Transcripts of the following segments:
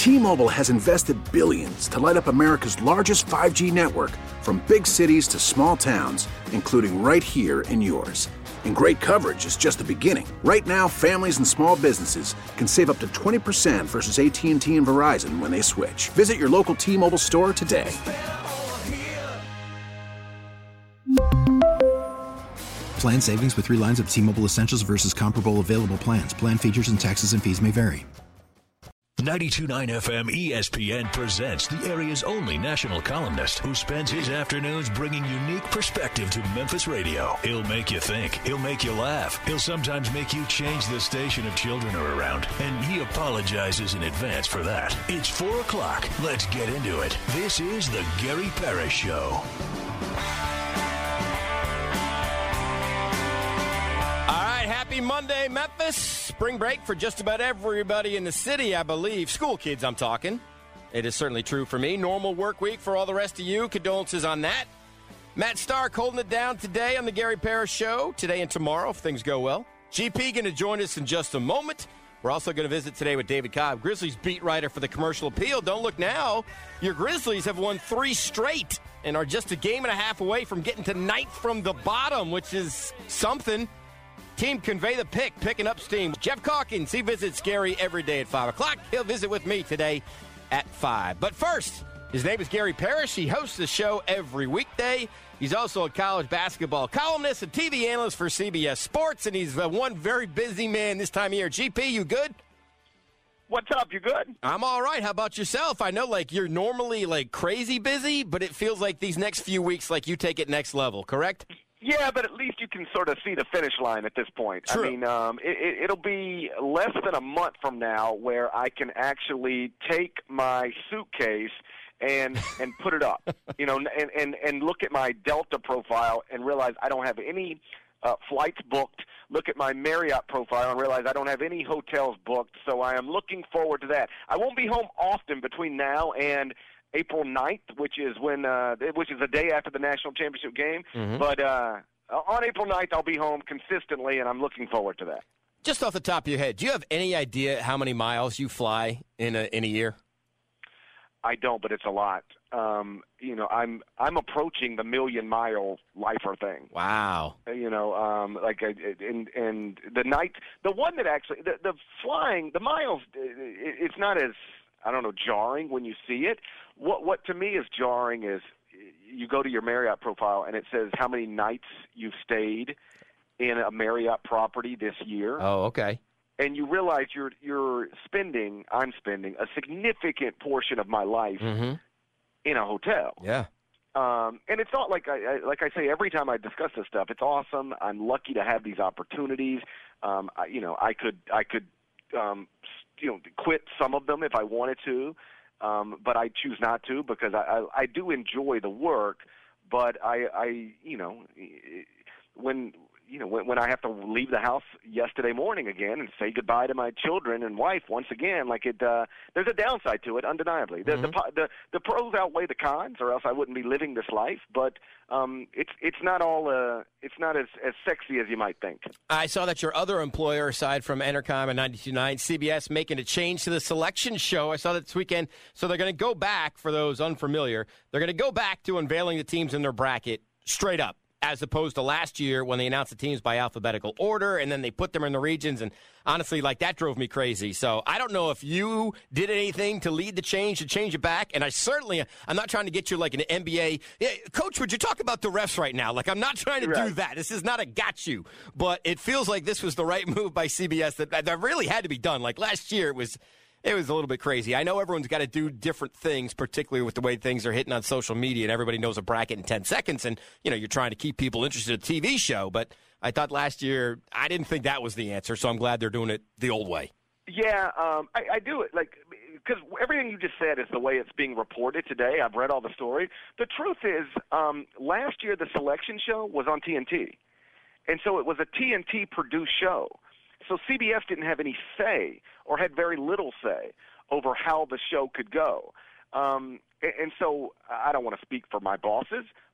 T-Mobile has invested billions to light up America's largest 5G network, from big cities to small towns, including right here in yours. And great coverage is just the beginning. Right now, families and small businesses can save up to 20% versus AT&T and Verizon when they switch. Visit your local T-Mobile store today. Plan savings with 3 lines of T-Mobile Essentials versus comparable available plans. Plan features and taxes and fees may vary. 92.9 FM ESPN presents the area's only national columnist who spends his afternoons bringing unique perspective to Memphis radio. He'll make you think. He'll make you laugh. He'll sometimes make you change the station if children are around. And he apologizes in advance for that. It's 4 o'clock. Let's get into it. This is the Gary Parrish Show. Happy Monday, Memphis. Spring break for just about everybody in the city, I believe. School kids, I'm talking. It is certainly true for me. Normal work week for all the rest of you. Condolences on that. Matt Stark holding it down today on the Gary Parrish Show. Today and tomorrow, if things go well. GP going to join us in just a moment. We're also going to visit today with David Cobb, Grizzlies beat writer for the Commercial Appeal. Don't look now. Your Grizzlies have won 3 straight and are just a game and a half away from getting to 9th from the bottom, which is something. Team convey the pick, picking up steam. Jeff Calkins, he visits Gary every day at 5 o'clock. He'll visit with me today at 5. But first, his name is Gary Parrish. He hosts the show every weekday. He's also a college basketball columnist and TV analyst for CBS Sports, and he's one very busy man this time of year. GP, you good? What's up? You good? I'm all right. How about yourself? I know, you're normally, crazy busy, but it feels like these next few weeks, you take it next level, correct? Yeah, but at least you can sort of see the finish line at this point. True. I mean, it'll be less than a month from now where I can actually take my suitcase and put it up, and look at my Delta profile and realize I don't have any flights booked. Look at my Marriott profile and realize I don't have any hotels booked. So I am looking forward to that. I won't be home often between now and April 9th, which is the day after the national championship game. Mm-hmm. But on April 9th, I'll be home consistently, and I'm looking forward to that. Just off the top of your head, do you have any idea how many miles you fly in a year? I don't, but it's a lot. I'm approaching the 1,000,000-mile lifer thing. Wow. And the one that actually the flying, the miles, it's not as, I don't know, jarring when you see it. What to me is jarring is you go to your Marriott profile and it says how many nights you've stayed in a Marriott property this year. Oh, okay. And you realize I'm spending a significant portion of my life in a hotel. Yeah. And it's not like I say every time I discuss this stuff, it's awesome. I'm lucky to have these opportunities. I could quit some of them if I wanted to, but I choose not to because I do enjoy the work. But when I have to leave the house yesterday morning again and say goodbye to my children and wife once again, there's a downside to it, undeniably. The pros outweigh the cons, or else I wouldn't be living this life. But it's not as sexy as you might think. I saw that your other employer, aside from Entercom and 92.9, CBS, making a change to the selection show. I saw that this weekend. So they're going to go back, for those unfamiliar, they're going to go back to unveiling the teams in their bracket straight up, as opposed to last year when they announced the teams by alphabetical order and then they put them in the regions. And honestly, that drove me crazy. So I don't know if you did anything to lead the change, to change it back. And I'm not trying to get you like an NBA. Yeah, Coach, would you talk about the refs right now? I'm not trying to do that. This is not a got you. But it feels like this was the right move by CBS that really had to be done. Last year, it was a little bit crazy. I know everyone's got to do different things, particularly with the way things are hitting on social media, and everybody knows a bracket in 10 seconds, and, you're trying to keep people interested in a TV show. But I thought last year, I didn't think that was the answer, so I'm glad they're doing it the old way. Yeah, I do it, because everything you just said is the way it's being reported today. I've read all the story. The truth is, last year the selection show was on TNT, and so it was a TNT-produced show. So CBS didn't have any say or had very little say over how the show could go. And so I don't want to speak for my bosses,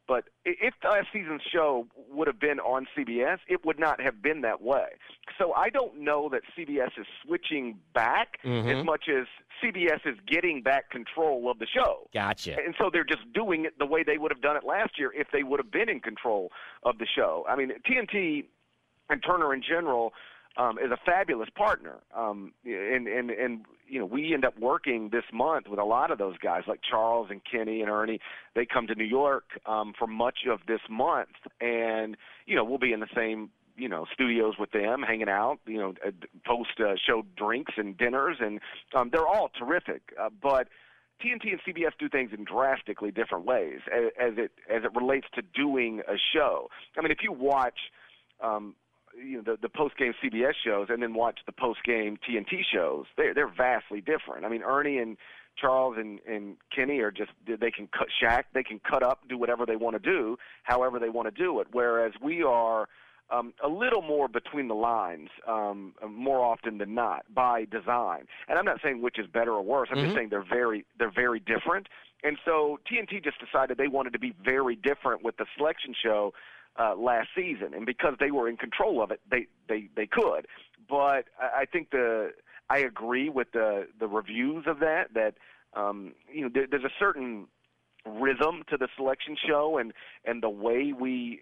But if last season's show would have been on CBS, it would not have been that way. So I don't know that CBS is switching back as much as CBS is getting back control of the show. Gotcha. And so they're just doing it the way they would have done it last year if they would have been in control of the show. I mean, TNT and Turner in general is a fabulous partner. And we end up working this month with a lot of those guys like Charles and Kenny and Ernie. They come to New York for much of this month, and we'll be in the same studios with them, hanging out, post-show drinks and dinners, and they're all terrific. But TNT and CBS do things in drastically different ways as it relates to doing a show. I mean, if you watch the post-game CBS shows and then watch the post-game TNT shows, they're vastly different. I mean, Ernie and Charles and Kenny are just, they can cut Shaq, they can cut up, do whatever they want to do, however they want to do it, whereas we are a little more between the lines more often than not by design. And I'm not saying which is better or worse. I'm just saying they're very different. And so TNT just decided they wanted to be very different with the selection show last season, and because they were in control of it, they could. But I think I agree with the reviews of that there's a certain rhythm to the selection show and the way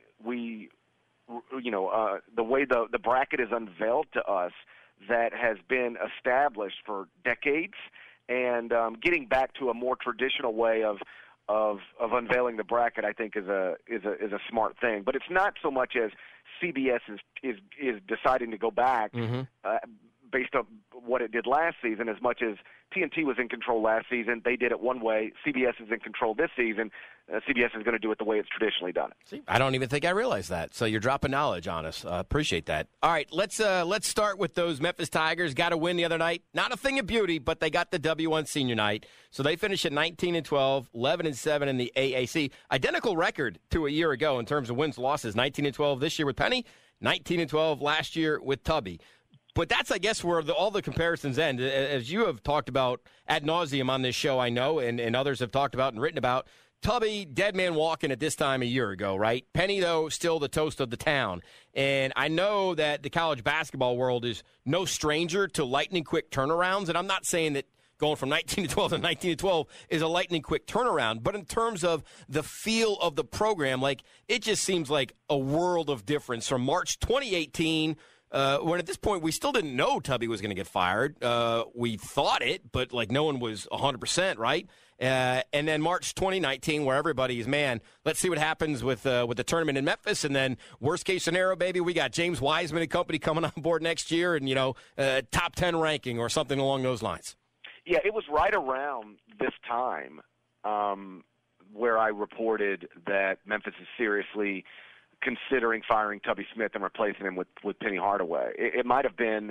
the way the bracket is unveiled to us that has been established for decades, and getting back to a more traditional way of unveiling the bracket, I think is a smart thing. But it's not so much as CBS is deciding to go back based on what it did last season, as much as TNT was in control last season. They did it one way. CBS is in control this season. CBS is going to do it the way it's traditionally done it. See, I don't even think I realized that. So you're dropping knowledge on us. Appreciate that. All right, let's start with those Memphis Tigers. Got a win the other night. Not a thing of beauty, but they got the W on senior night. So they finished at 19-12, 11-7 in the AAC. Identical record to a year ago in terms of wins, losses. 19-12 this year with Penny, 19-12 last year with Tubby. But that's, I guess, where all the comparisons end. As you have talked about ad nauseum on this show, I know, and others have talked about and written about, Tubby, dead man walking at this time a year ago, right? Penny, though, still the toast of the town. And I know that the college basketball world is no stranger to lightning-quick turnarounds, and I'm not saying that going from 19-12 to 19-12 is a lightning-quick turnaround, but in terms of the feel of the program, like, it just seems like a world of difference from March 2018, when at this point we still didn't know Tubby was going to get fired. We thought it, but like no one was 100%, right? And then March 2019, where everybody's, man, let's see what happens with the tournament in Memphis. And then worst case scenario, baby, we got James Wiseman and company coming on board next year, and top 10 ranking or something along those lines. Yeah, it was right around this time where I reported that Memphis is seriously considering firing Tubby Smith and replacing him with Penny Hardaway. It might have been,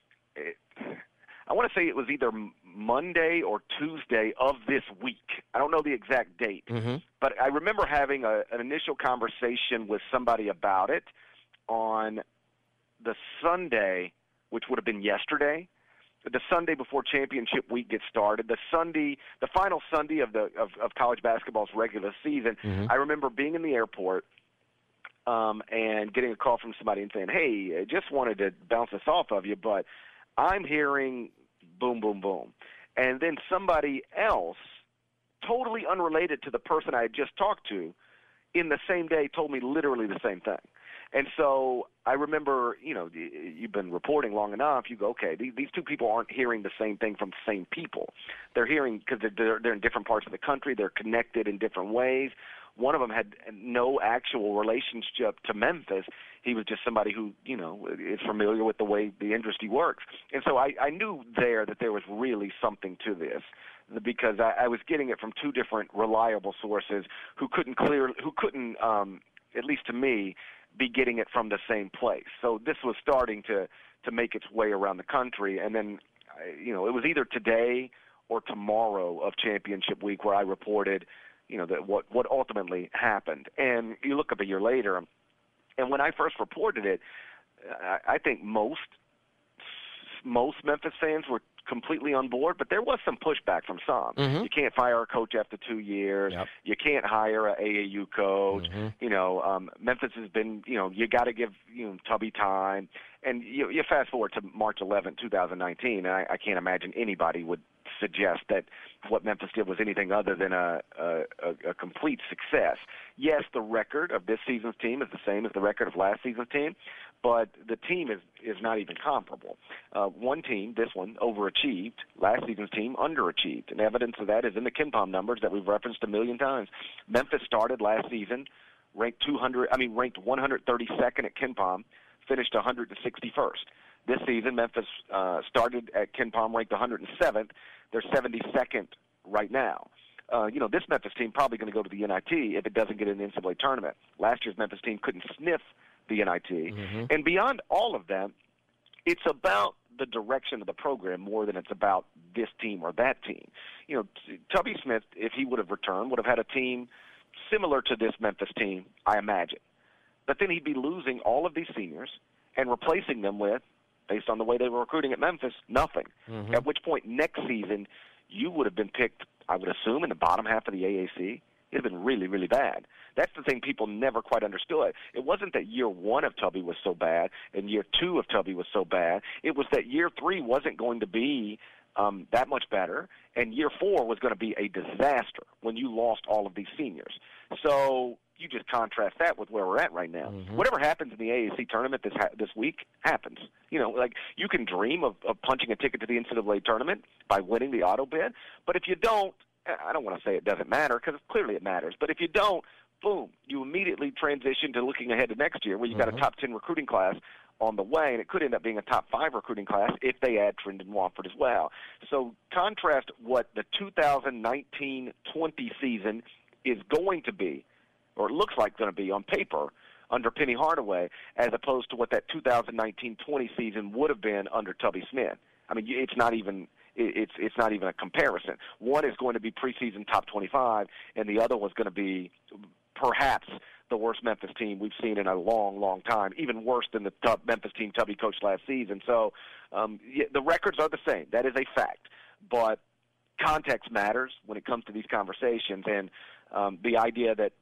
I want to say it was either Monday or Tuesday of this week. I don't know the exact date, but I remember having an initial conversation with somebody about it on the Sunday, which would have been yesterday, the Sunday before championship week gets started, the final Sunday of college basketball's regular season. I remember being in the airport and getting a call from somebody and saying, hey, I just wanted to bounce this off of you, but I'm hearing boom, boom, boom. And then somebody else, totally unrelated to the person I had just talked to, in the same day told me literally the same thing. And so I remember, you've been reporting long enough, you go, okay, these two people aren't hearing the same thing from the same people. They're hearing, because they're in different parts of the country, they're connected in different ways. One of them had no actual relationship to Memphis. He was just somebody who, is familiar with the way the industry works. And so I knew there that there was really something to this, because I was getting it from two different reliable sources who couldn't, at least to me, be getting it from the same place. So this was starting to make its way around the country. And then, it was either today or tomorrow of championship week where I reported that what ultimately happened. And you look up a year later, and when I first reported it, I think most most Memphis fans were completely on board, but there was some pushback from some. Mm-hmm. You can't fire a coach after 2 years. Yep. You can't hire a AAU coach. Mm-hmm. Memphis has been, you got to give Tubby time. And you fast forward to March 11, 2019, and I can't imagine anybody would suggest that what Memphis did was anything other than a complete success. Yes, the record of this season's team is the same as the record of last season's team, but the team is not even comparable. One team, this one, overachieved. Last season's team underachieved, and evidence of that is in the KenPom numbers that we've referenced a million times. Memphis started last season ranked 132nd at KenPom, finished 161st. This season, Memphis started at KenPom ranked 107th. They're 72nd right now. This Memphis team probably going to go to the NIT if it doesn't get in the NCAA tournament. Last year's Memphis team couldn't sniff the NIT. Mm-hmm. And beyond all of that, it's about the direction of the program more than it's about this team or that team. Tubby Smith, if he would have returned, would have had a team similar to this Memphis team, I imagine. But then he'd be losing all of these seniors and replacing them with, based on the way they were recruiting at Memphis, nothing. Mm-hmm. At which point next season you would have been picked, I would assume, in the bottom half of the AAC. It would have been really, really bad. That's the thing people never quite understood. It wasn't that year one of Tubby was so bad and year two of Tubby was so bad. It was that year three wasn't going to be that much better, and year four was going to be a disaster when you lost all of these seniors. So you just contrast that with where we're at right now. Mm-hmm. Whatever happens in the AAC tournament this week happens. You can dream of punching a ticket to the NCAA tournament by winning the auto bid, but if you don't, I don't want to say it doesn't matter because clearly it matters, but if you don't, boom, you immediately transition to looking ahead to next year where you've got a top 10 recruiting class on the way, and it could end up being a top 5 recruiting class if they add Trendon Watford as well. So contrast what the 2019-20 season is going to be, or it looks like going to be on paper under Penny Hardaway, as opposed to what that 2019-20 season would have been under Tubby Smith. I mean, it's not even a comparison. One is going to be preseason top 25, and the other was going to be perhaps the worst Memphis team we've seen in a long, long time, even worse than the Memphis team Tubby coached last season. So the records are the same. That is a fact. But context matters when it comes to these conversations, and the idea that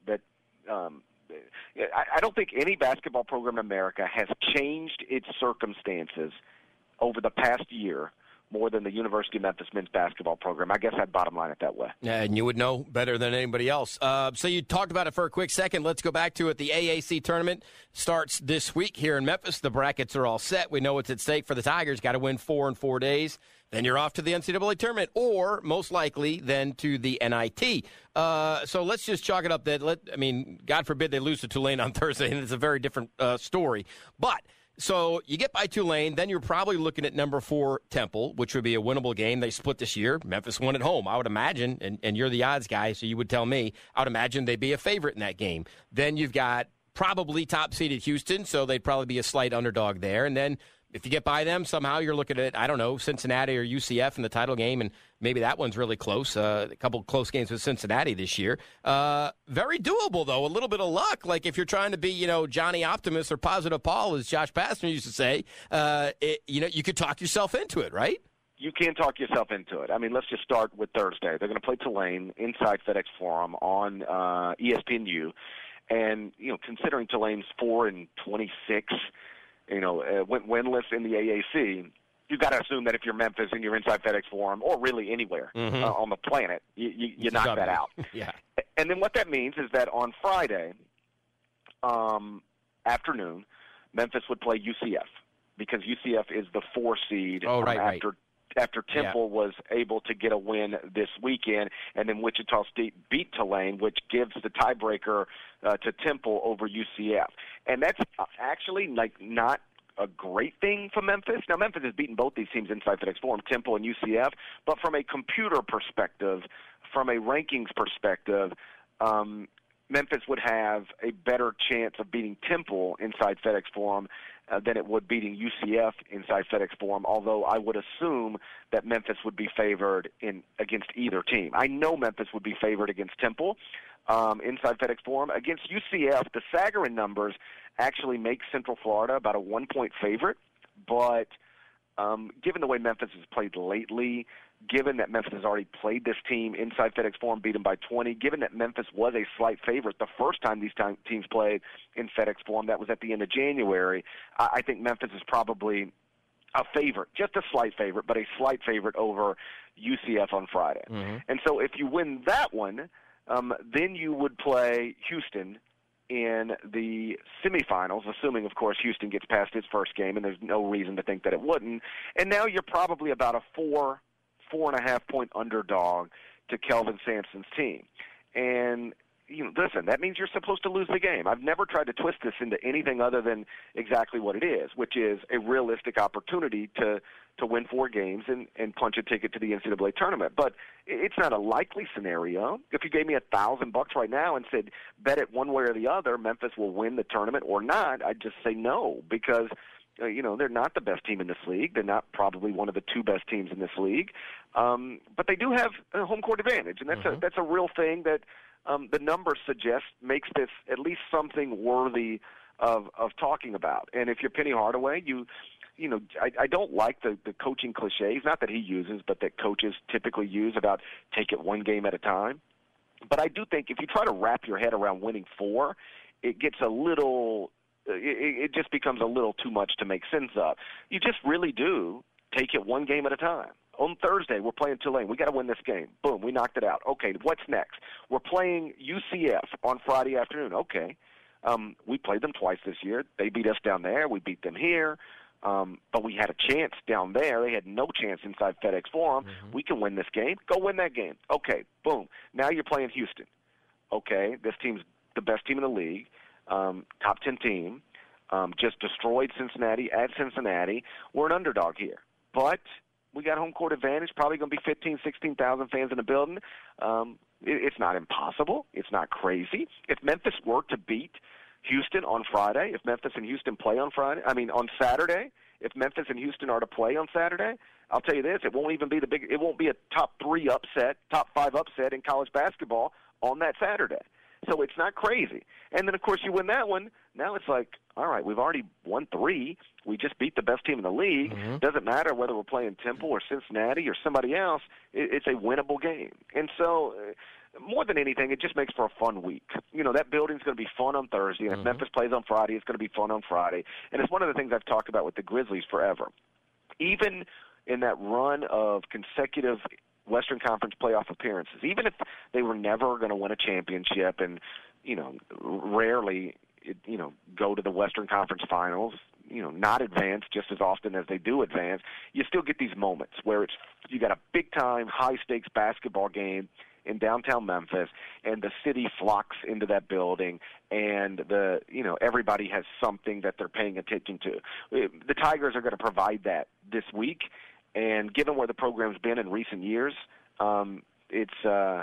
I don't think any basketball program in America has changed its circumstances over the past year more than the University of Memphis men's basketball program. I guess I'd bottom line it that way. Yeah, and you would know better than anybody else. So you talked about it for a quick second. Let's go back to it. The AAC tournament starts this week here in Memphis. The brackets are all set. We know what's at stake for the Tigers. Got to win 4 in 4 days. Then you're off to the NCAA tournament, or most likely then to the NIT. So let's just chalk it up that, God forbid they lose to Tulane on Thursday, and it's a very different story. But so you get by Tulane, then you're probably looking at number 4 Temple, which would be a winnable game. They split this year. Memphis won at home, I would imagine, and you're the odds guy, so you would tell me, I would imagine they'd be a favorite in that game. Then you've got probably top-seeded Houston, so they'd probably be a slight underdog there. And then if you get by them, somehow you're looking at, I don't know, Cincinnati or UCF in the title game, and maybe that one's really close. A couple close games with Cincinnati this year. Very doable, though. A little bit of luck. Like if you're trying to be, Johnny Optimist or Positive Paul, as Josh Pastner used to say, you could talk yourself into it, right? You can talk yourself into it. I mean, let's just start with Thursday. They're going to play Tulane inside FedEx Forum on ESPNU. And, considering Tulane's 4-26, went winless in the AAC, you've got to assume that if you're Memphis and you're inside FedEx Forum, or really anywhere on the planet, you knock that out. Yeah. And then what that means is that on Friday afternoon, Memphis would play UCF, because UCF is the 4 seed after Temple was able to get a win this weekend, and then Wichita State beat Tulane, which gives the tiebreaker to Temple over UCF. And that's actually not a great thing for Memphis. Now, Memphis has beaten both these teams inside FedEx Forum, Temple and UCF, but from a computer perspective, from a rankings perspective, Memphis would have a better chance of beating Temple inside FedEx Forum than it would beating UCF inside FedEx Forum, although I would assume that Memphis would be favored against either team. I know Memphis would be favored against Temple inside FedEx Forum. Against UCF, the Sagarin numbers actually make Central Florida about a 1-point favorite, but given the way Memphis has played lately, given that Memphis has already played this team inside FedEx Forum, beat them by 20, given that Memphis was a slight favorite the first time these teams played in FedEx Forum, that was at the end of January, I think Memphis is probably a favorite, just a slight favorite, but a slight favorite over UCF on Friday. Mm-hmm. And so if you win that one, then you would play Houston in the semifinals, assuming, of course, Houston gets past its first game, and there's no reason to think that it wouldn't. And now you're probably about a 4.5 point underdog to Kelvin Sampson's team. And, listen, that means you're supposed to lose the game. I've never tried to twist this into anything other than exactly what it is, which is a realistic opportunity to win 4 games and punch a ticket to the NCAA tournament. But it's not a likely scenario. If you gave me $1,000 right now and said, bet it one way or the other, Memphis will win the tournament or not, I'd just say no, because they're not the best team in this league. They're not probably one of the 2 best teams in this league. But they do have a home court advantage, and that's a real thing that the numbers suggest makes this at least something worthy of talking about. And if you're Penny Hardaway, I don't like the coaching cliches, not that he uses, but that coaches typically use about take it one game at a time. But I do think if you try to wrap your head around winning 4, it gets a little it just becomes a little too much to make sense of. You just really do take it one game at a time. On Thursday, we're playing Tulane. We got to win this game. Boom, we knocked it out. Okay, what's next? We're playing UCF on Friday afternoon. Okay, we played them twice this year. They beat us down there. We beat them here. But we had a chance down there. They had no chance inside FedEx Forum. Mm-hmm. We can win this game. Go win that game. Okay, boom. Now you're playing Houston. Okay, this team's the best team in the league. Top 10 team, just destroyed Cincinnati at Cincinnati. We're an underdog here. But we got home court advantage, probably going to be 15,000, 16,000 fans in the building. It's not impossible. It's not crazy. If Memphis were to beat Houston on Friday, if Memphis and Houston play on Saturday, if Memphis and Houston are to play on Saturday, I'll tell you this, it won't be a top 5 upset in college basketball on that Saturday. So it's not crazy. And then, of course, you win that one. Now it's like, all right, we've already won 3. We just beat the best team in the league. Mm-hmm. Doesn't matter whether we're playing Temple or Cincinnati or somebody else. It's a winnable game. And so more than anything, it just makes for a fun week. That building's going to be fun on Thursday. And if Memphis plays on Friday, it's going to be fun on Friday. And it's one of the things I've talked about with the Grizzlies forever. Even in that run of consecutive Western Conference playoff appearances, even if they were never going to win a championship and, rarely, go to the Western Conference finals, not advance just as often as they do advance, you still get these moments where you got a big-time, high-stakes basketball game in downtown Memphis, and the city flocks into that building, and everybody has something that they're paying attention to. The Tigers are going to provide that this week. And given where the program's been in recent years, that's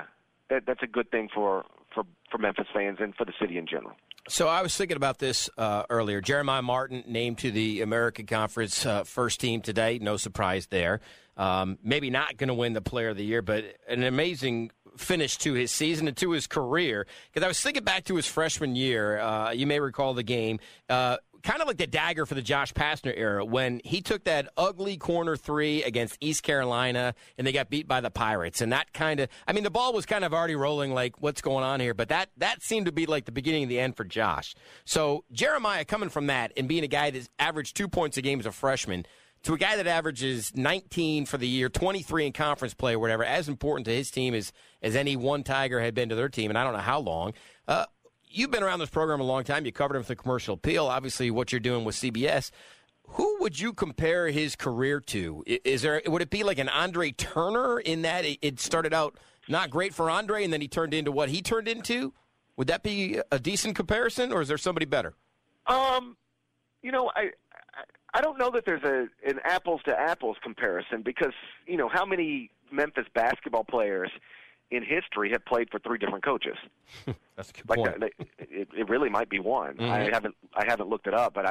a good thing for Memphis fans and for the city in general. So I was thinking about this earlier. Jeremiah Martin named to the American Conference first team today. No surprise there. Maybe not going to win the Player of the Year, but an amazing finish to his season and to his career. Because I was thinking back to his freshman year. You may recall the game. Kind of like the dagger for the Josh Pastner era when he took that ugly corner 3 against East Carolina and they got beat by the Pirates. And that the ball was kind of already rolling like, what's going on here? But that seemed to be like the beginning of the end for Josh. So Jeremiah coming from that and being a guy that averaged 2 points a game as a freshman to a guy that averages 19 for the year, 23 in conference play or whatever, as important to his team as any one Tiger had been to their team, and I don't know how long. You've been around this program a long time. You covered him with the commercial appeal. Obviously, what you're doing with CBS. Who would you compare his career to? Would it be like an Andre Turner in that it started out not great for Andre and then he turned into what he turned into? Would that be a decent comparison, or is there somebody better? I don't know that there's an apples to apples comparison because how many Memphis basketball players in history have played for 3 different coaches. That's a good point. It really might be one. Mm-hmm. I haven't looked it up, but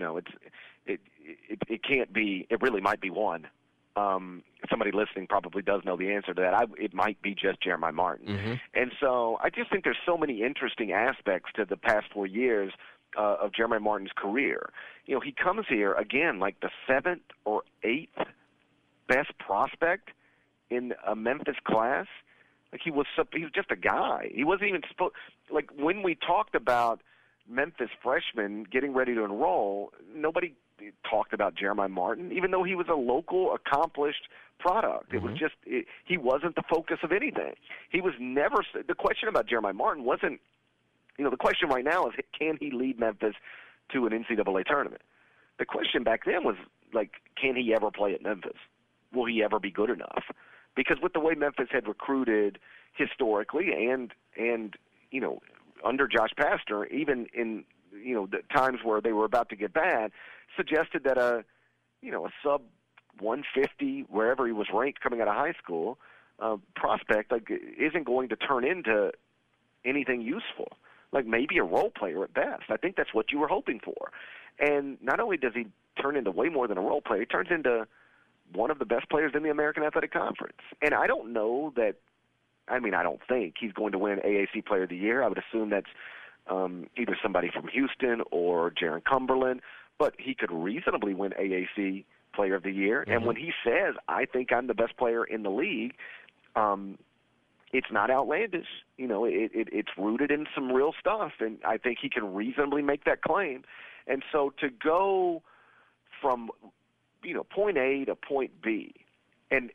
it can't be. It really might be one. Somebody listening probably does know the answer to that. It might be just Jeremiah Martin. Mm-hmm. And so I just think there's so many interesting aspects to the past 4 years of Jeremiah Martin's career. You know, he comes here again like the 7th or 8th best prospect in a Memphis class. Like he was just a guy. He wasn't even supposed. Like when we talked about Memphis freshmen getting ready to enroll, nobody talked about Jeremiah Martin, even though he was a local, accomplished product. It was just he wasn't the focus of anything. He was never. The question about Jeremiah Martin wasn't. You know, the question right now is, can he lead Memphis to an NCAA tournament? The question back then was, like, can he ever play at Memphis? Will he ever be good enough? Because with the way Memphis had recruited historically and you know, under Josh Pastner, even in, you know, the times where they were about to get bad, suggested that a sub 150, wherever he was ranked coming out of high school, prospect, like, isn't going to turn into anything useful. Like maybe a role player at best. I think that's what you were hoping for. And not only does he turn into way more than a role player, he turns into one of the best players in the American Athletic Conference. And I don't know that, I don't think he's going to win AAC Player of the Year. I would assume that's either somebody from Houston or Jaron Cumberland, but he could reasonably win AAC Player of the Year. Mm-hmm. And when he says, I think I'm the best player in the league, it's not outlandish. You know, it's rooted in some real stuff, and I think he can reasonably make that claim. And so to go from, you know, point A to point B and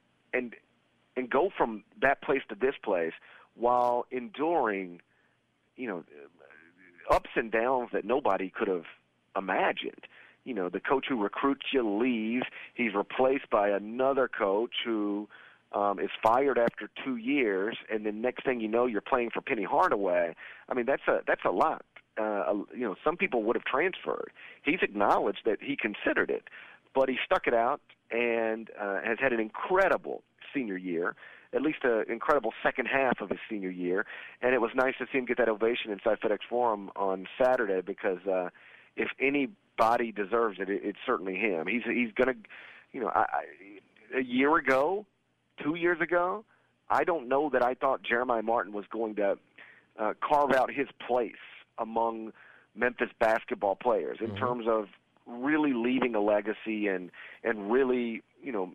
go from that place to this place while enduring, you know, ups and downs that nobody could have imagined. You know, the coach who recruits you leaves. He's replaced by another coach who is fired after 2 years, and then next thing you know, you're playing for Penny Hardaway. I mean, that's a lot. You know, some people would have transferred. He's acknowledged that he considered it, but he stuck it out and has had an incredible senior year, at least an incredible second half of his senior year. And it was nice to see him get that ovation inside FedEx Forum on Saturday because if anybody deserves it, it's certainly him. He's going to, you know, a year ago, 2 years ago, I don't know that I thought Jeremiah Martin was going to carve out his place among Memphis basketball players in terms of really leaving a legacy and really, you know,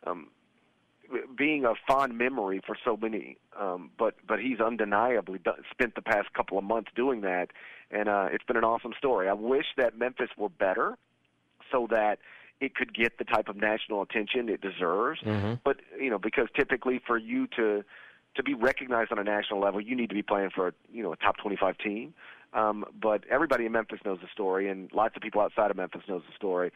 being a fond memory for so many. But he's undeniably spent the past couple of months doing that, and it's been an awesome story. I wish that Memphis were better so that it could get the type of national attention it deserves. Mm-hmm. But, you know, because typically for you to be recognized on a national level, you need to be playing for, you know, a top 25 team. But everybody in Memphis knows the story, and lots of people outside of Memphis knows the story.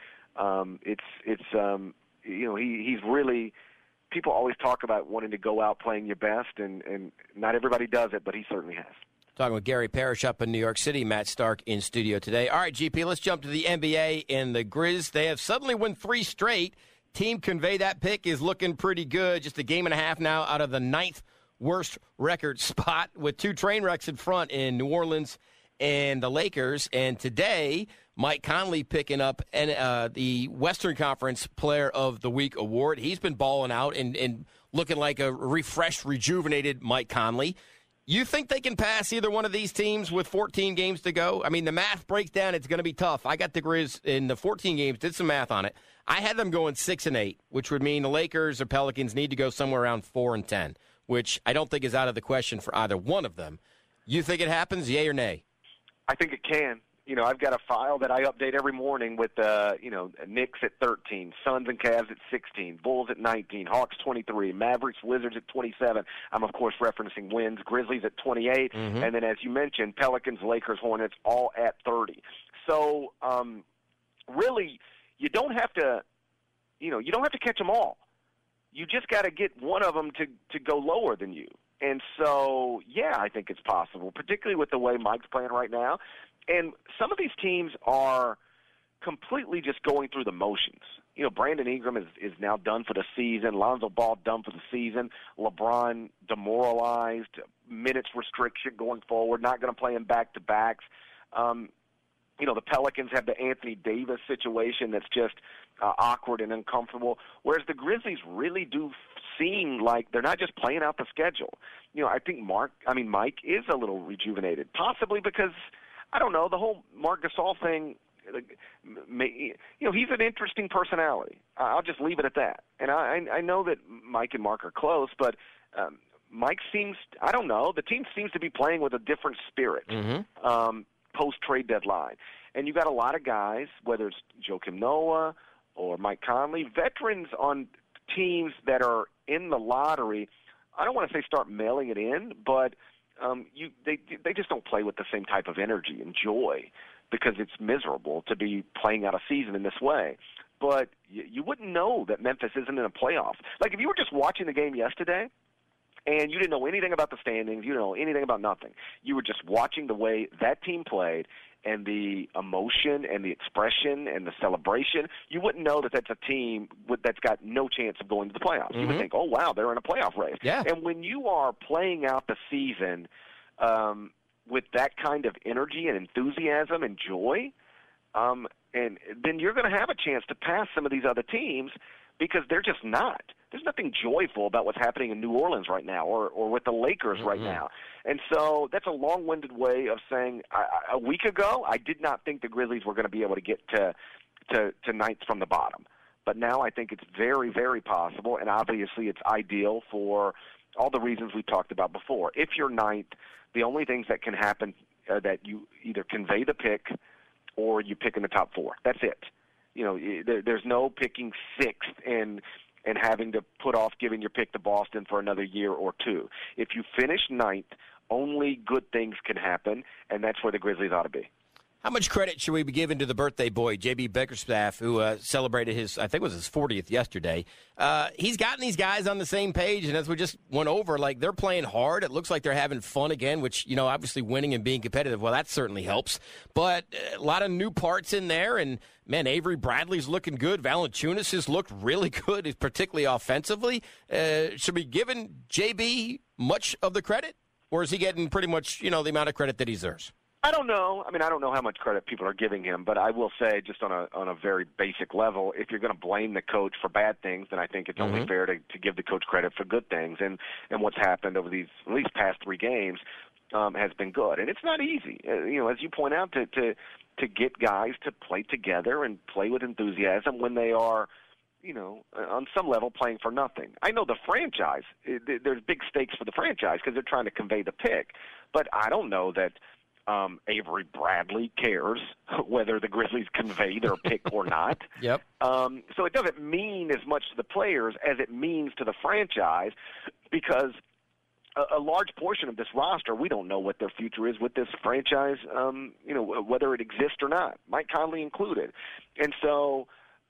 You know, he's really – people always talk about wanting to go out playing your best, and not everybody does it, but he certainly has. Talking with Gary Parrish up in New York City. Matt Stark in studio today. All right, GP, let's jump to the NBA and the Grizz. They have suddenly won 3 straight. Team convey that pick is looking pretty good. Just a game and a half now out of the 9th worst record spot with 2 train wrecks in front in New Orleans and the Lakers. And today, Mike Conley picking up the Western Conference Player of the Week award. He's been balling out and looking like a refreshed, rejuvenated Mike Conley. You think they can pass either one of these teams with 14 games to go? I mean, the math breaks down. It's going to be tough. I got the Grizz in the 14 games, did some math on it. I had them going 6-8, which would mean the Lakers or Pelicans need to go somewhere around 4-10, which I don't think is out of the question for either one of them. You think it happens, yay or nay? I think it can. You know, I've got a file that I update every morning with, you know, Knicks at 13, Suns and Cavs at 16, Bulls at 19, Hawks 23, Mavericks, Wizards at 27. I'm, of course, referencing wins, Grizzlies at 28, and then, as you mentioned, Pelicans, Lakers, Hornets, all at 30. So, really, you don't have to, you know, you don't have to catch them all. You just got to get one of them to go lower than you. And so, yeah, I think it's possible, particularly with the way Mike's playing right now. And some of these teams are completely just going through the motions. You know, Brandon Ingram is now done for the season. Lonzo Ball done for the season. LeBron demoralized, minutes restriction going forward, not going to play in back-to-backs. You know, the Pelicans have the Anthony Davis situation that's just awkward and uncomfortable, whereas the Grizzlies really do seem like they're not just playing out the schedule. You know, I think Mike is a little rejuvenated, possibly because I don't know, the whole Marc Gasol thing, he's an interesting personality. I'll just leave it at that. And I know that Mike and Mark are close, but Mike seems, I don't know, the team seems to be playing with a different spirit post-trade deadline. And you got a lot of guys, whether it's Joakim Noah or Mike Conley, veterans on teams that are in the lottery. I don't want to say start mailing it in, but they just don't play with the same type of energy and joy because it's miserable to be playing out a season in this way. But you wouldn't know that Memphis isn't in a playoff. Like if you were just watching the game yesterday and you didn't know anything about the standings, you didn't know anything about nothing, you were just watching the way that team played and the emotion and the expression and the celebration, you wouldn't know that that's a team that's got no chance of going to the playoffs. You would think, oh, wow, they're in a playoff race. Yeah. And when you are playing out the season with that kind of energy and enthusiasm and joy, and then you're going to have a chance to pass some of these other teams because they're just not. There's nothing joyful about what's happening in New Orleans right now or with the Lakers right now. And so that's a long-winded way of saying a week ago I did not think the Grizzlies were going to be able to get to ninth from the bottom. But now I think it's very, very possible, and obviously it's ideal for all the reasons we talked about before. If you're ninth, the only things that can happen are that you either convey the pick or you pick in the top four. That's it. There's no picking sixth and having to put off giving your pick to Boston for another year or two. If you finish ninth, only good things can happen, and that's where the Grizzlies ought to be. How much credit should we be giving to the birthday boy, J.B. Bickerstaff, who celebrated his 40th yesterday? He's gotten these guys on the same page, and as we just went over, like they're playing hard. It looks like they're having fun again, which, obviously winning and being competitive, well, that certainly helps. But a lot of new parts in there, and, man, Avery Bradley's looking good. Valanciunas has looked really good, particularly offensively. Should we be giving J.B. much of the credit, or is he getting pretty much, the amount of credit that he deserves? I don't know. I don't know how much credit people are giving him, but I will say just on a very basic level, if you're going to blame the coach for bad things, then I think it's only fair to give the coach credit for good things. And what's happened over these at least past three games has been good. And it's not easy, as you point out, to get guys to play together and play with enthusiasm when they are, on some level playing for nothing. I know the franchise, there's big stakes for the franchise because they're trying to convey the pick, but I don't know that Avery Bradley cares whether the Grizzlies convey their pick or not. Yep. So it doesn't mean as much to the players as it means to the franchise because a large portion of this roster, we don't know what their future is with this franchise, whether it exists or not, Mike Conley included. And so,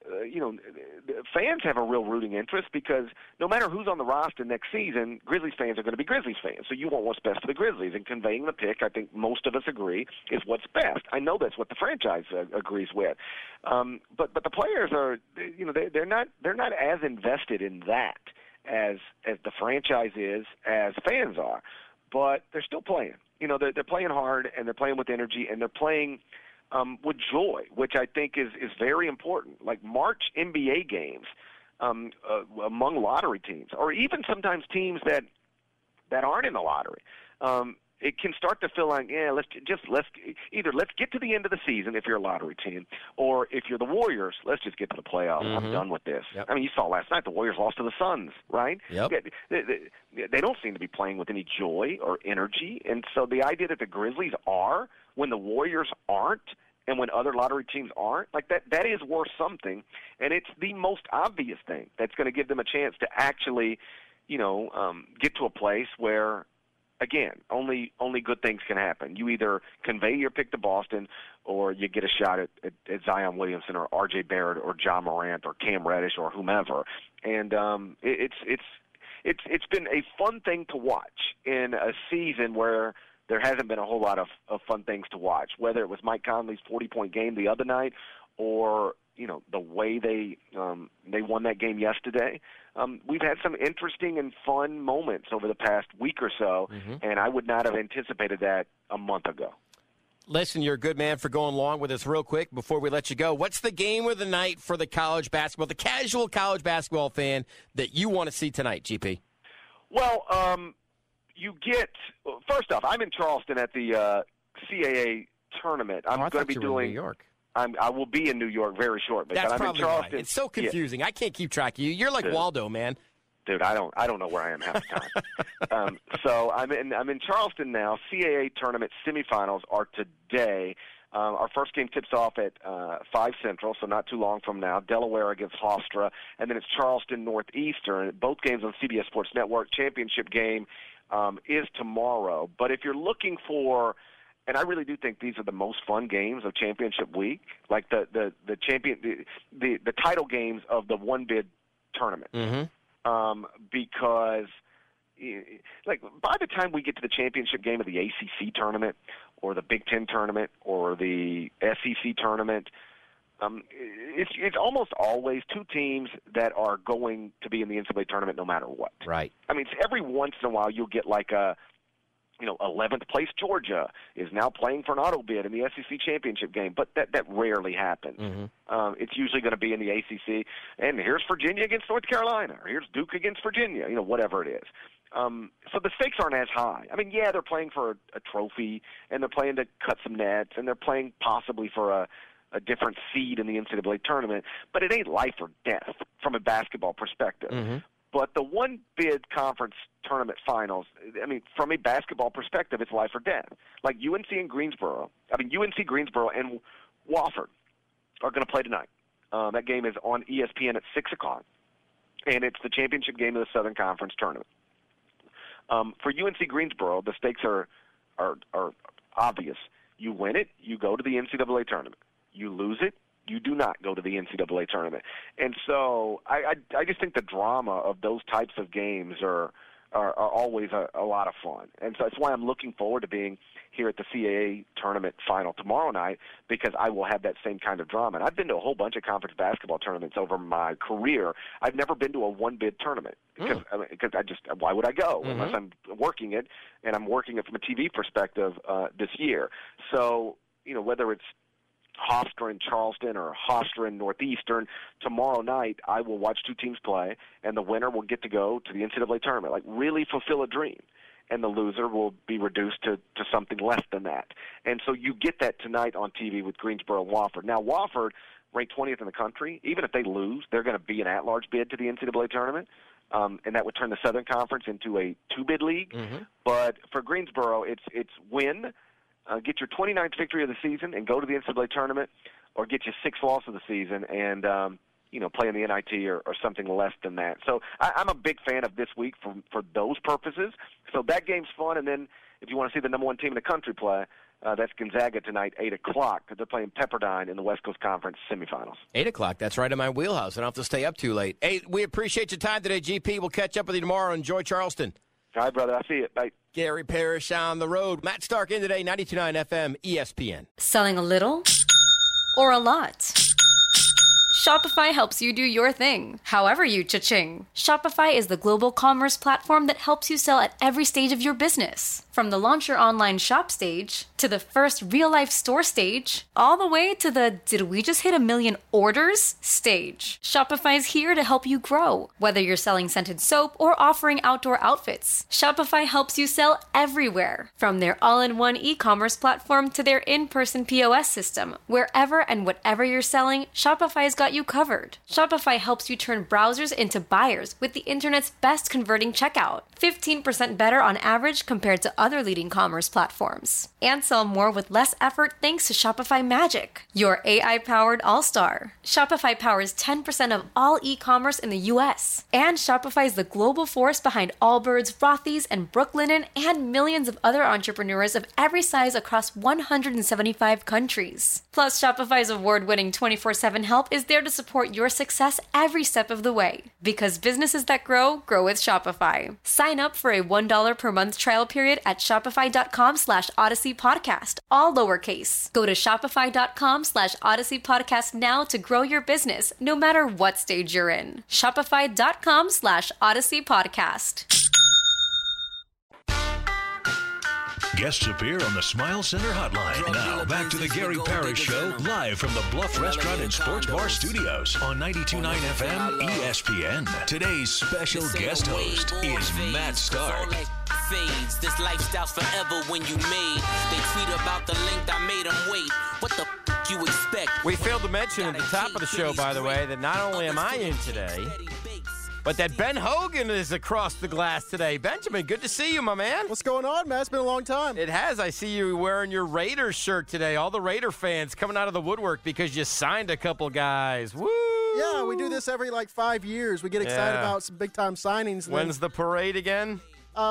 fans have a real rooting interest because no matter who's on the roster next season, Grizzlies fans are going to be Grizzlies fans. So you want what's best for the Grizzlies. And conveying the pick, I think most of us agree, is what's best. I know that's what the franchise agrees with. But the players are, they're not as invested in that as the franchise is, as fans are. But they're still playing. They're playing hard, and they're playing with energy, and they're playing with joy, which I think is very important. Like March NBA games among lottery teams, or even sometimes teams that aren't in the lottery, it can start to feel like, let's get to the end of the season if you're a lottery team, or if you're the Warriors, let's just get to the playoffs. I'm done with this. Yep. You saw last night the Warriors lost to the Suns, right? Yep. They don't seem to be playing with any joy or energy, and so the idea that the Grizzlies are when the Warriors aren't, and when other lottery teams aren't, like that is worth something, and it's the most obvious thing that's going to give them a chance to actually, get to a place where, again, only good things can happen. You either convey your pick to Boston, or you get a shot at Zion Williamson or R.J. Barrett or John Morant or Cam Reddish or whomever, and it's been a fun thing to watch in a season where there hasn't been a whole lot of fun things to watch, whether it was Mike Conley's 40-point game the other night or, the way they won that game yesterday. We've had some interesting and fun moments over the past week or so, and I would not have anticipated that a month ago. Listen, you're a good man for going along with us real quick before we let you go. What's the game of the night for the college basketball, the casual college basketball fan that you want to see tonight, GP? Well, first off, I'm in Charleston at the CAA tournament. I'm going to be doing New York. I will be in New York very shortly. That's but I'm probably in Charleston. Why. It's so confusing. Yeah. I can't keep track of you. You're like Waldo, man. Dude, I don't know where I am half the time. So I'm in Charleston now. CAA tournament semifinals are today. Our first game tips off at 5 Central, so not too long from now. Delaware against Hofstra, and then it's Charleston Northeastern. Both games on CBS Sports Network. Championship game is tomorrow. But if you're looking for, and I really do think these are the most fun games of championship week, like the title games of the one bid tournament. Mm-hmm. Because, like, by the time we get to the championship game of the ACC tournament or the Big Ten tournament or the SEC tournament, it's almost always two teams that are going to be in the NCAA tournament no matter what. Right. I mean, every once in a while you'll get like a, 11th place Georgia is now playing for an auto bid in the SEC championship game, but that rarely happens. Mm-hmm. It's usually going to be in the ACC, and here's Virginia against North Carolina, or here's Duke against Virginia, whatever it is. So the stakes aren't as high. I mean, yeah, they're playing for a trophy, and they're playing to cut some nets, and they're playing possibly for a different seed in the NCAA tournament, but it ain't life or death from a basketball perspective. Mm-hmm. But the one-bid conference tournament finals, I mean, from a basketball perspective, it's life or death. Like UNC and Greensboro. UNC, Greensboro, and Wofford are going to play tonight. That game is on ESPN at 6 o'clock, and it's the championship game of the Southern Conference tournament. For UNC Greensboro, the stakes are obvious. You win it, you go to the NCAA tournament. You lose it, you do not go to the NCAA tournament. And so I just think the drama of those types of games are always a lot of fun. And so that's why I'm looking forward to being here at the CAA tournament final tomorrow night, because I will have that same kind of drama. And I've been to a whole bunch of conference basketball tournaments over my career. I've never been to a one-bid tournament because why would I go unless I'm working it, and I'm working it from a TV perspective this year. So, whether it's Hofstra in Charleston or Hofstra in Northeastern, tomorrow night I will watch two teams play, and the winner will get to go to the NCAA tournament, like really fulfill a dream, and the loser will be reduced to something less than that. And so you get that tonight on TV with Greensboro and Wofford. Now, Wofford, ranked 20th in the country, even if they lose, they're going to be an at-large bid to the NCAA tournament, and that would turn the Southern Conference into a two-bid league. Mm-hmm. But for Greensboro, it's win, get your 29th victory of the season and go to the NCAA tournament, or get your 6th loss of the season and play in the NIT or something less than that. So I'm a big fan of this week for those purposes. So that game's fun. And then if you want to see the number one team in the country play, that's Gonzaga tonight, 8 o'clock. They're playing Pepperdine in the West Coast Conference semifinals. 8 o'clock. That's right in my wheelhouse. I don't have to stay up too late. Hey, we appreciate your time today, GP. We'll catch up with you tomorrow. Enjoy Charleston. All right, brother. I see it. Bye. Gary Parrish on the road. Matt Stark in today, 92.9 FM, ESPN. Selling a little or a lot? Shopify helps you do your thing, however you cha-ching. Shopify is the global commerce platform that helps you sell at every stage of your business. From the launch your online shop stage, to the first real-life store stage, all the way to the did we just hit 1 million orders stage. Shopify's here to help you grow. Whether you're selling scented soap or offering outdoor outfits, Shopify helps you sell everywhere. From their all-in-one e-commerce platform to their in-person POS system, wherever and whatever you're selling, Shopify's got you covered. Shopify helps you turn browsers into buyers with the internet's best converting checkout. 15% better on average compared to other leading commerce platforms. And sell more with less effort thanks to Shopify Magic, your AI-powered all-star. Shopify powers 10% of all e-commerce in the U.S. And Shopify is the global force behind Allbirds, Rothy's, and Brooklinen, and millions of other entrepreneurs of every size across 175 countries. Plus, Shopify's award-winning 24/7 help is there to support your success every step of the way. Because businesses that grow, grow with Shopify. Sign up for a $1 per month trial period at shopify.com/Odyssey Podcast, all lowercase. Go to shopify.com/Odyssey Podcast now to grow your business, no matter what stage you're in. Shopify.com/Odyssey Podcast. Guests appear on the Smile Center hotline. Now, back to the Gary Parrish Show, live from the Bluff Restaurant and Sports Bar Studios on 92.9 FM ESPN. Today's special guest host is Matt Stark. fades. This lifestyle's forever when you made. They tweet about the length I made them wait. What the f*** you expect? We failed to mention at the top of the show, by the way, that not only am I in today, but that Ben Hogan is across the glass today. Benjamin, good to see you, my man. What's going on, man? It's been a long time. It has. I see you wearing your Raiders shirt today. All the Raider fans coming out of the woodwork because you signed a couple guys. Woo! Yeah, we do this every 5 years. We get excited about some big-time signings. When's the parade again?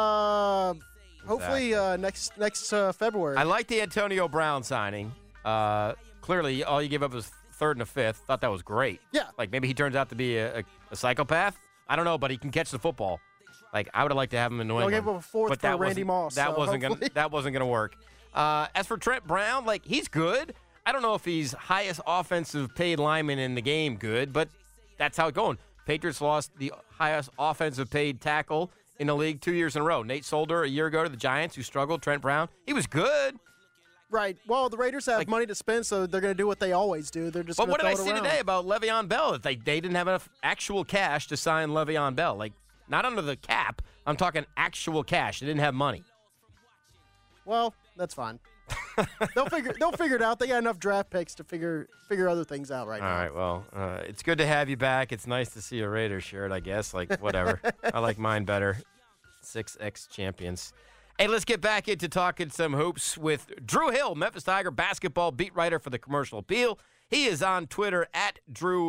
Hopefully next February. I like the Antonio Brown signing. Clearly, all you gave up was third and a fifth. Thought that was great. Yeah. Maybe he turns out to be a psychopath. I don't know, but he can catch the football. I would have liked to have him in New England. I'll give him a fourth for Randy Moss. That wasn't gonna work. As for Trent Brown, he's good. I don't know if he's highest offensive paid lineman in the game good, but that's how it's going. Patriots lost the highest offensive paid tackle in the league 2 years in a row. Nate Solder a year ago to the Giants, who struggled. Trent Brown, he was good. Right. Well, the Raiders have money to spend, so they're going to do what they always do. They're just. But what did I see today about Le'Veon Bell? That they didn't have enough actual cash to sign Le'Veon Bell. Not under the cap. I'm talking actual cash. They didn't have money. Well, that's fine. They'll figure it out. They got enough draft picks to figure other things out right now. All right. Well, it's good to have you back. It's nice to see a Raiders shirt, I guess. Whatever. I like mine better. 6X champions. Hey, let's get back into talking some hoops with Drew Hill, Memphis Tiger basketball beat writer for the Commercial Appeal. He is on Twitter at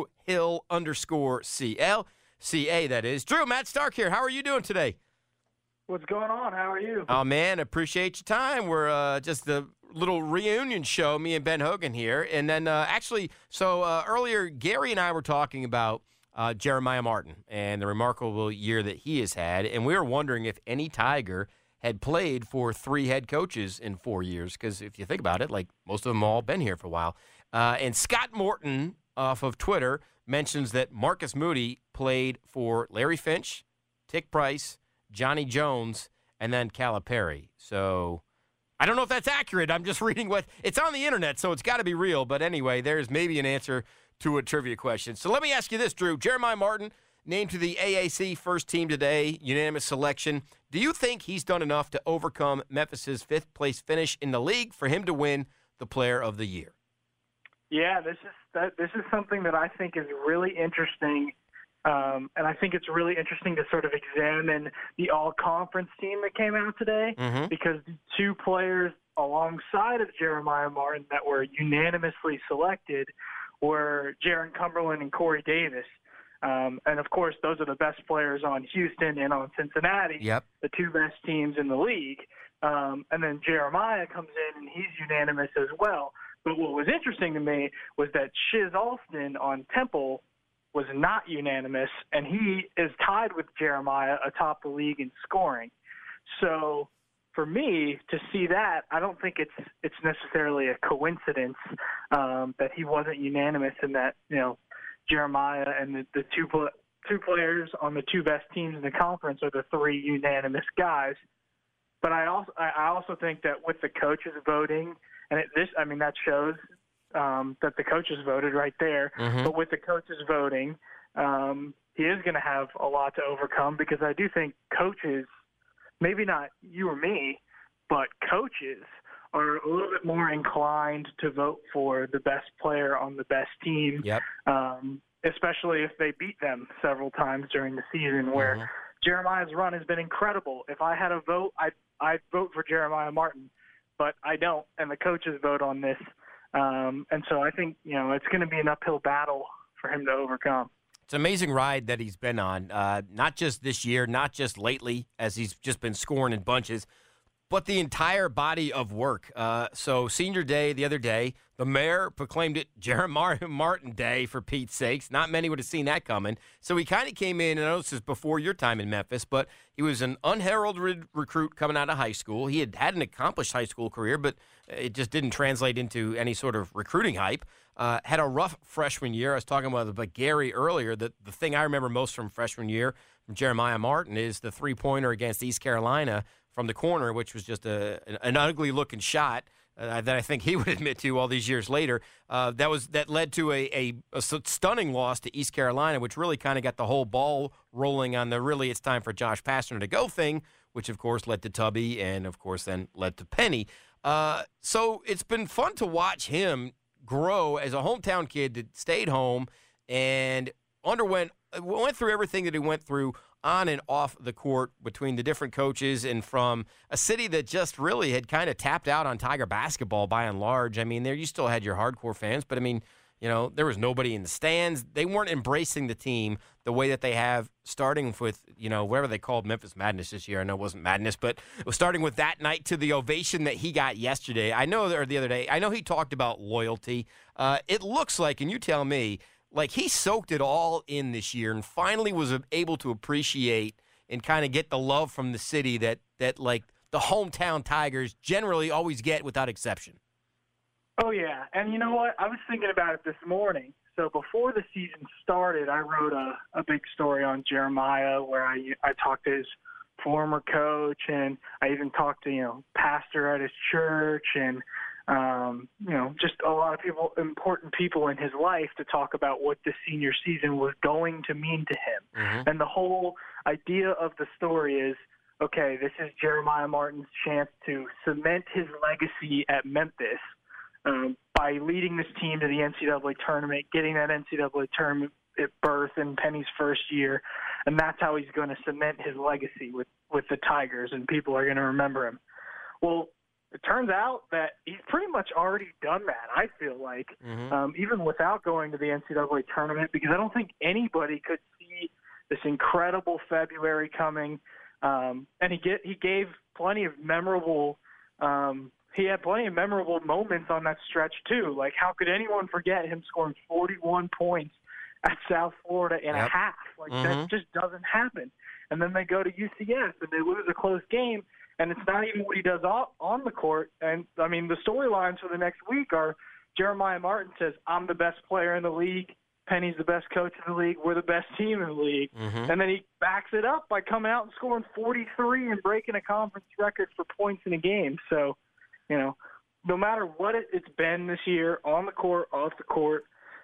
DrewHill_CL. CA, that is. Drew, Matt Stark here. How are you doing today? What's going on? How are you? Oh, man, appreciate your time. We're just a little reunion show, me and Ben Hogan here. And then earlier, Gary and I were talking about Jeremiah Martin and the remarkable year that he has had. And we were wondering if any Tiger had played for 3 head coaches in 4 years. Because if you think about it, most of them all been here for a while. And Scott Morton off of Twitter mentions that Marcus Moody played for Larry Finch, Tick Price, Johnny Jones, and then Calipari. So I don't know if that's accurate. I'm just reading it's on the internet, so it's got to be real. But anyway, there's maybe an answer to a trivia question. So let me ask you this, Drew. Jeremiah Martin named to the AAC first team today, unanimous selection. Do you think he's done enough to overcome Memphis's 5th place finish in the league for him to win the Player of the Year? Yeah, this is something that I think is really interesting. And I think it's really interesting to sort of examine the all-conference team that came out today, because the 2 players alongside of Jeremiah Martin that were unanimously selected were Jaron Cumberland and Corey Davis. And, of course, those are the best players on Houston and on Cincinnati, the 2 best teams in the league. And then Jeremiah comes in, and he's unanimous as well. But what was interesting to me was that Shiz Alston on Temple was not unanimous, and he is tied with Jeremiah atop the league in scoring. So for me to see that, I don't think it's necessarily a coincidence that he wasn't unanimous, and that Jeremiah and the two players on the 2 best teams in the conference are the 3 unanimous guys. But I also think that with the coaches voting, and that shows that the coaches voted right there. But with the coaches voting, he is going to have a lot to overcome, because I do think coaches, maybe not you or me, but coaches are a little bit more inclined to vote for the best player on the best team, especially if they beat them several times during the season, where Jeremiah's run has been incredible. If I had a vote, I'd vote for Jeremiah Martin, but I don't, and the coaches vote on this. And so I think, it's going to be an uphill battle for him to overcome. It's an amazing ride that he's been on, not just this year, not just lately, as he's just been scoring in bunches, but the entire body of work. So senior day the other day, the mayor proclaimed it Jeremiah Martin Day, for Pete's sakes. Not many would have seen that coming. So he kind of came in, and I know this is before your time in Memphis, but he was an unheralded recruit coming out of high school. He had an accomplished high school career, but it just didn't translate into any sort of recruiting hype. Had a rough freshman year. I was talking about Gary earlier. The thing I remember most from freshman year from Jeremiah Martin is the 3-pointer against East Carolina from the corner, which was just an ugly-looking shot that I think he would admit to all these years later. That led to a stunning loss to East Carolina, which really kind of got the whole ball rolling on the really it's time for Josh Pastner to go thing, which of course led to Tubby and of course then led to Penny. So it's been fun to watch him grow as a hometown kid that stayed home and went through everything that he went through on and off the court between the different coaches and from a city that just really had kind of tapped out on Tiger basketball by and large. I mean, you still had your hardcore fans, but I mean, there was nobody in the stands. They weren't embracing the team the way that they have starting with, whatever they called Memphis Madness this year. I know it wasn't Madness, but it was starting with that night to the ovation that he got yesterday. Or the other day. I know he talked about loyalty. It looks like, and you tell me, like he soaked it all in this year and finally was able to appreciate and kind of get the love from the city that like the hometown Tigers generally always get without exception. Oh, yeah. And you know what? I was thinking about it this morning. So before the season started, I wrote a big story on Jeremiah where I talked to his former coach, and I even talked to, pastor at his church and, just a lot of important people in his life to talk about what the senior season was going to mean to him. Mm-hmm. And the whole idea of the story is, okay, this is Jeremiah Martin's chance to cement his legacy at Memphis by leading this team to the NCAA tournament, getting that NCAA tournament at birth in Penny's first year, and that's how he's going to cement his legacy with the Tigers, and people are going to remember him. Well, it turns out that he's pretty much already done that, I feel like, even without going to the NCAA tournament, because I don't think anybody could see this incredible February coming. And he gave plenty of memorable he had plenty of memorable moments on that stretch, too. Like, how could anyone forget him scoring 41 points at South Florida in a half? Like, that just doesn't happen. And then they go to UCF, and they lose a close game, and it's not even what he does on the court. And, I mean, the storylines for the next week are Jeremiah Martin says, I'm the best player in the league. Penny's the best coach in the league. We're the best team in the league. Mm-hmm. And then he backs it up by coming out and scoring 43 and breaking a conference record for points in a game. So, no matter what it's been this year, on the court, off the court,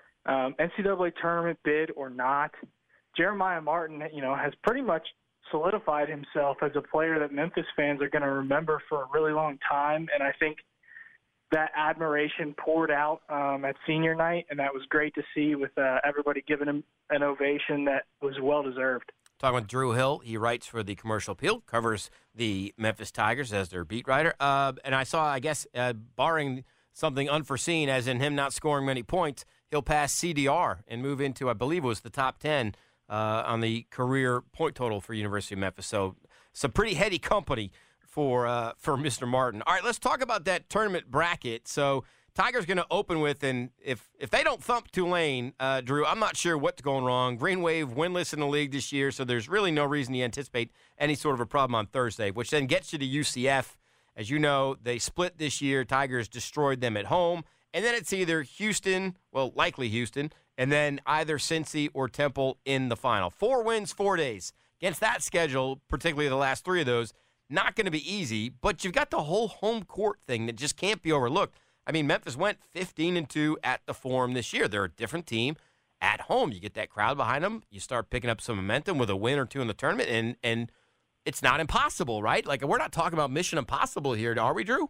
NCAA tournament bid or not, Jeremiah Martin, has pretty much solidified himself as a player that Memphis fans are going to remember for a really long time. And I think that admiration poured out at senior night, and that was great to see with everybody giving him an ovation that was well-deserved. Talking with Drew Hill. He writes for the Commercial Appeal, covers the Memphis Tigers as their beat writer. And I saw, I guess, barring something unforeseen, as in him not scoring many points, he'll pass CDR and move into, I believe it was the top 10 on the career point total for University of Memphis. So some pretty heady company for Mr. Martin. All right, let's talk about that tournament bracket. So Tigers going to open with, and if they don't thump Tulane, Drew, I'm not sure what's going wrong. Green Wave winless in the league this year, so there's really no reason to anticipate any sort of a problem on Thursday, which then gets you to UCF. As you know, they split this year. Tigers destroyed them at home. And then it's either Houston, well, likely Houston, and then either Cincy or Temple in the final. 4 wins, 4 days. Against that schedule, particularly the last 3 of those, not going to be easy, but you've got the whole home court thing that just can't be overlooked. I mean, Memphis went 15-2 at the Forum this year. They're a different team at home. You get that crowd behind them. You start picking up some momentum with a win or two in the tournament, and it's not impossible, right? Like, we're not talking about Mission Impossible here, are we, Drew?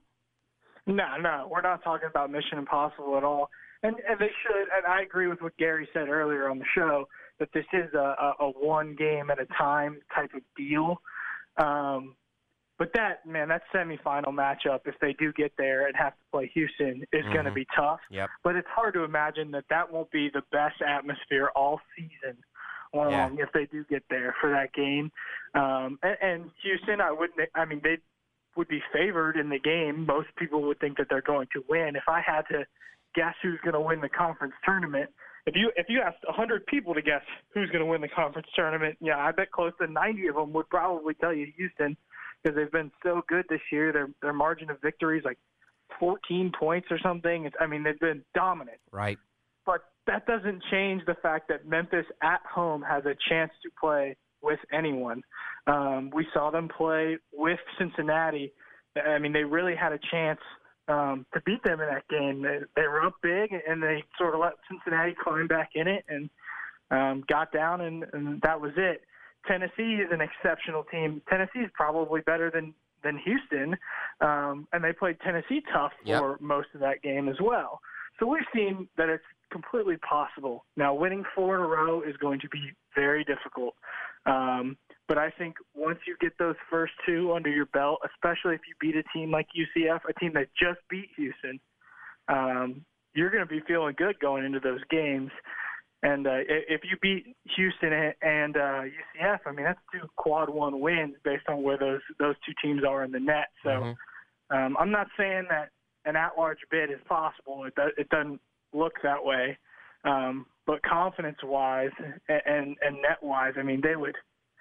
No, we're not talking about Mission Impossible at all. And they should, and I agree with what Gary said earlier on the show, that this is a one game at a time type of deal. But that semifinal matchup, if they do get there and have to play Houston, is going to be tough. Yep. But it's hard to imagine that won't be the best atmosphere all season long if they do get there for that game. And Houston, they would be favored in the game. Most people would think that they're going to win. If I had to guess who's going to win the conference tournament, if you asked 100 people to guess who's going to win the conference tournament, I bet close to 90 of them would probably tell you Houston, because they've been so good this year. Their margin of victory is like 14 points or something. They've been dominant. Right. But that doesn't change the fact that Memphis at home has a chance to play with anyone. We saw them play with Cincinnati. They really had a chance to beat them in that game. They were up big, and they sort of let Cincinnati climb back in it and got down, and that was it. Tennessee is an exceptional team. Tennessee is probably better than Houston, and they played Tennessee tough for most of that game as well. So we've seen that it's completely possible. Now, winning 4 in a row is going to be very difficult. But I think once you get those first 2 under your belt, especially if you beat a team like UCF, a team that just beat Houston, you're going to be feeling good going into those games. And if you beat Houston and UCF, I mean, that's 2 quad 1 wins based on where those 2 teams are in the net. So I'm not saying that an at-large bid is possible. It doesn't look that way. But confidence-wise and net-wise, I mean, they would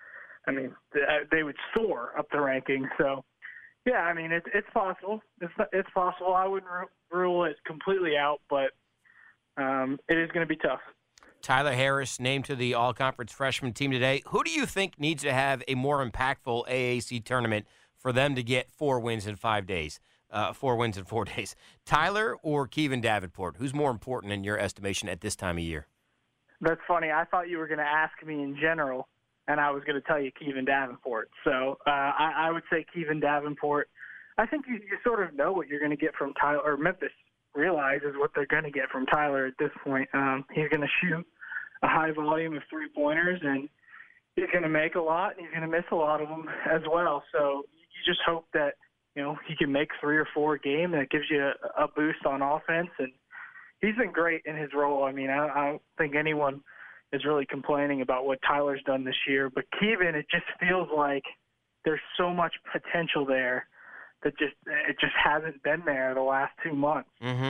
soar up the rankings. So, yeah, I mean, it's possible. It's possible. I wouldn't rule it completely out, but it is going to be tough. Tyler Harris named to the All-Conference Freshman team today. Who do you think needs to have a more impactful AAC tournament for them to get 4 wins in 5 days? 4 wins in 4 days. Tyler or Kevin Davenport? Who's more important in your estimation at this time of year? That's funny. I thought you were going to ask me in general, and I was going to tell you Kevin Davenport. So I would say Kevin Davenport. I think you sort of know what you're going to get from Tyler, or Memphis realizes what they're going to get from Tyler at this point. He's going to shoot a high volume of 3-pointers, and he's going to make a lot, and he's going to miss a lot of them as well. So you just hope that, you know, he can make 3 or 4 a game, and it gives you a boost on offense. And he's been great in his role. I mean, I don't think anyone is really complaining about what Tyler's done this year. But Kevin, it just feels like there's so much potential there that it just hasn't been there the last 2 months.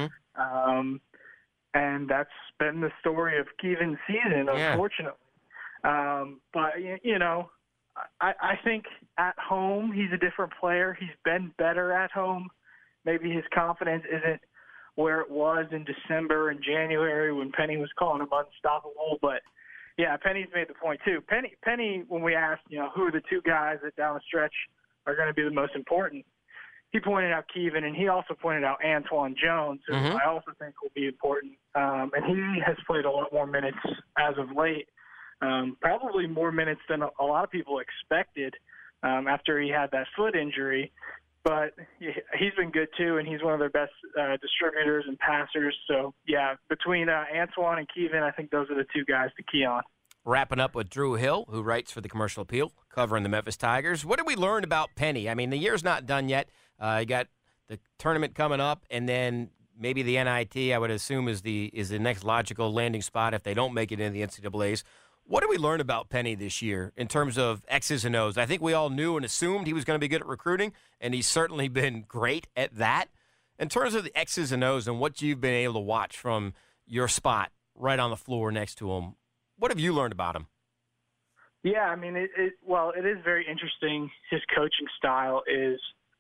And that's been the story of Kevin's season, unfortunately. But, you know, I think at home he's a different player. He's been better at home. Maybe his confidence isn't where it was in December and January when Penny was calling him unstoppable. But, yeah, Penny's made the point, too. Penny, when we asked, you know, who are the 2 guys that down the stretch are going to be the most important, he pointed out Kevin, and he also pointed out Antoine Jones, who I also think will be important. And he has played a lot more minutes as of late, probably more minutes than a lot of people expected after he had that foot injury. But he's been good, too, and he's one of their best distributors and passers. So, yeah, between Antoine and Kevin, I think those are the 2 guys to key on. Wrapping up with Drew Hill, who writes for the Commercial Appeal, covering the Memphis Tigers. What did we learn about Penny? I mean, the year's not done yet. You got the tournament coming up, and then maybe the NIT, I would assume, is the next logical landing spot if they don't make it in the NCAAs. What did we learn about Penny this year in terms of X's and O's? I think we all knew and assumed he was going to be good at recruiting, and he's certainly been great at that. In terms of the X's and O's and what you've been able to watch from your spot right on the floor next to him, what have you learned about him? Yeah, I mean, it is very interesting. His coaching style is,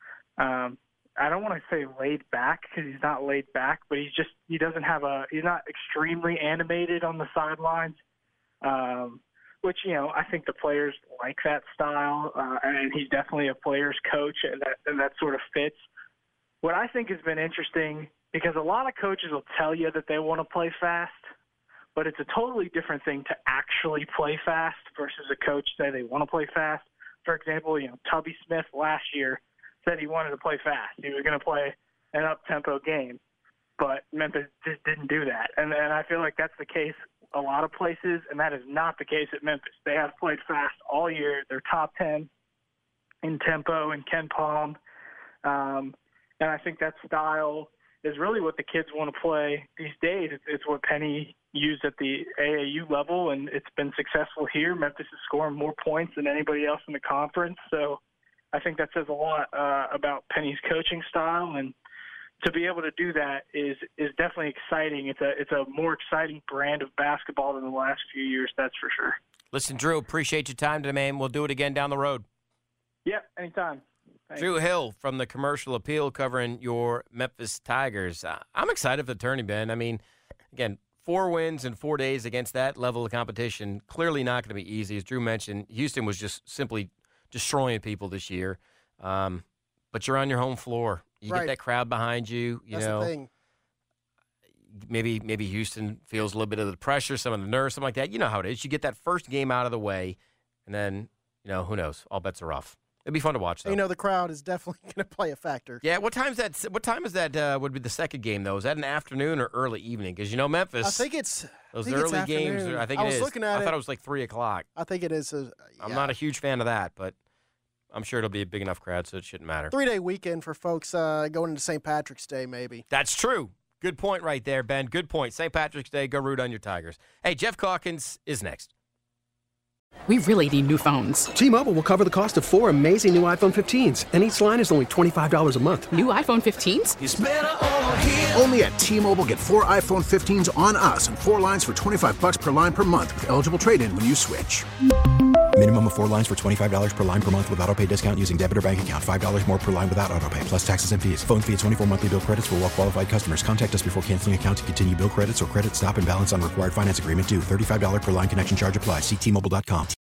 I don't want to say laid back because he's not laid back, but he's not extremely animated on the sidelines, which, you know, I think the players like that style, and he's definitely a player's coach, and that sort of fits. What I think has been interesting, because a lot of coaches will tell you that they want to play fast, but it's a totally different thing to actually play fast versus a coach say they want to play fast. For example, you know, Tubby Smith last year said he wanted to play fast. He was going to play an up-tempo game, but Memphis just didn't do that. And I feel like that's the case a lot of places, and that is not the case at Memphis. They have played fast all year. They're top 10 in tempo and Ken Palm. And I think that style is really what the kids want to play these days. It's what Penny used at the AAU level, and it's been successful here. Memphis is scoring more points than anybody else in the conference. So I think that says a lot about Penny's coaching style, and to be able to do that is definitely exciting. It's a more exciting brand of basketball than the last few years, that's for sure. Listen, Drew, appreciate your time today, man. We'll do it again down the road. Yeah, anytime. Thanks. Drew Hill from the Commercial Appeal covering your Memphis Tigers. I'm excited for the tourney, Ben. I mean, again, 4 wins in 4 days against that level of competition, clearly not going to be easy. As Drew mentioned, Houston was just simply destroying people this year. But you're on your home floor. You get that crowd behind you. That's the thing. Maybe Houston feels a little bit of the pressure, some of the nerves, something like that. You know how it is. You get that first game out of the way, and then, who knows? All bets are off. It'd be fun to watch, though. The crowd is definitely going to play a factor. Yeah, what time is that would be the second game, though? Is that an afternoon or early evening? Because, Memphis. I think it's those early games. I think it is. I was looking at it. I thought it was like 3 o'clock. I think it is. I'm not a huge fan of that, but I'm sure it'll be a big enough crowd, so it shouldn't matter. 3-day weekend for folks going into St. Patrick's Day, maybe. That's true. Good point right there, Ben. Good point. St. Patrick's Day, go root on your Tigers. Hey, Jeff Calkins is next. We really need new phones. T-Mobile will cover the cost of 4 amazing new iPhone 15s, and each line is only $25 a month. New iPhone 15s? It's better over here. Only at T-Mobile, get 4 iPhone 15s on us and 4 lines for $25 per line per month with eligible trade-in when you switch. Minimum of 4 lines for $25 per line per month with autopay discount using debit or bank account. $5 more per line without autopay, plus taxes and fees. Phone fee at 24 monthly bill credits for well-qualified customers. Contact us before canceling account to continue bill credits or credit stop and balance on required finance agreement due. $35 per line connection charge applies. See T-Mobile.com.